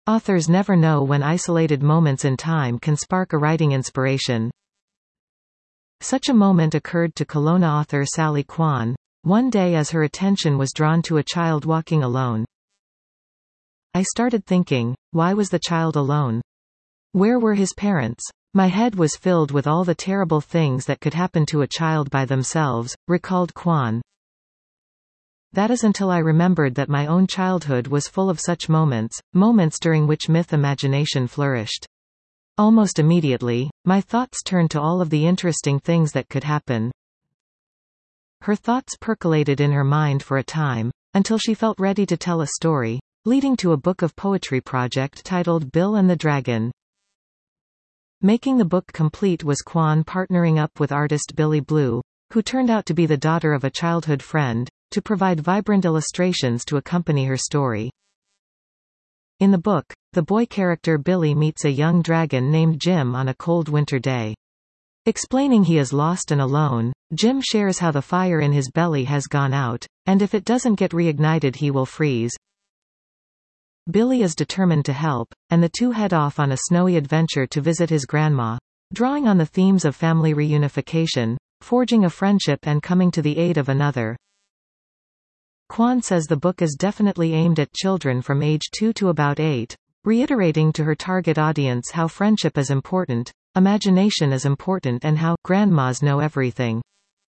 Authors never know when isolated moments in time can spark a writing inspiration. Such a moment occurred to Kelowna author Sally Kwan, one day as her attention was drawn to a child walking alone. I started thinking, why was the child alone? Where were his parents? My head was filled with all the terrible things that could happen to a child by themselves, recalled Kwan. That is until I remembered that my own childhood was full of such moments, moments during which myth imagination flourished. Almost immediately, my thoughts turned to all of the interesting things that could happen. Her thoughts percolated in her mind for a time, until she felt ready to tell a story, leading to a book of poetry project titled Bill and the Dragon. Making the book complete was Kwan partnering up with artist Billy Blue, who turned out to be the daughter of a childhood friend, to provide vibrant illustrations to accompany her story. In the book, the boy character Billy meets a young dragon named Jim on a cold winter day. Explaining he is lost and alone, Jim shares how the fire in his belly has gone out, and if it doesn't get reignited he will freeze. Billy is determined to help, and the two head off on a snowy adventure to visit his grandma, drawing on the themes of family reunification, forging a friendship and coming to the aid of another. Kwan says the book is definitely aimed at children from age 2 to about 8, reiterating to her target audience how friendship is important, imagination is important and how grandmas know everything.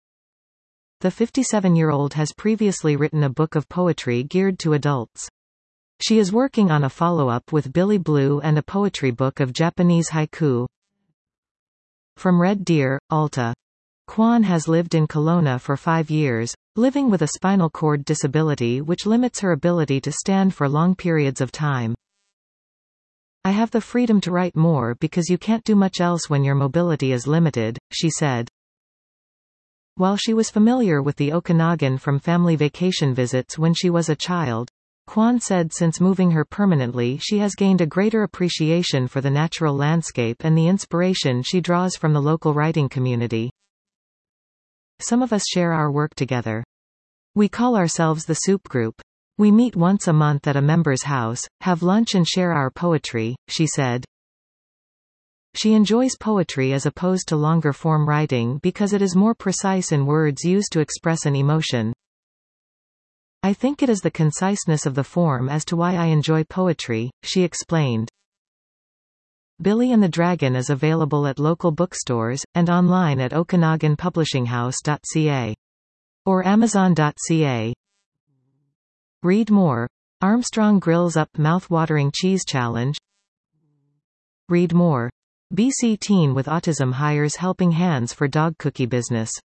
The 57-year-old has previously written a book of poetry geared to adults. She is working on a follow-up with Billy Blue and a poetry book of Japanese haiku. From Red Deer, Alta. Kwan has lived in Kelowna for 5 years, living with a spinal cord disability which limits her ability to stand for long periods of time. I have the freedom to write more because you can't do much else when your mobility is limited, she said. While she was familiar with the Okanagan from family vacation visits when she was a child, Kwan said since moving here permanently she has gained a greater appreciation for the natural landscape and the inspiration she draws from the local writing community. Some of us share our work together. We call ourselves the Soup Group. We meet once a month at a member's house, have lunch and share our poetry, she said. She enjoys poetry as opposed to longer-form writing because it is more precise in words used to express an emotion. I think it is the conciseness of the form as to why I enjoy poetry, she explained. Billy and the Dragon is available at local bookstores, and online at okanaganpublishinghouse.ca. Or amazon.ca. Read more. Armstrong grills up mouth-watering cheese challenge. Read more. BC teen with autism hires helping hands for dog cookie business.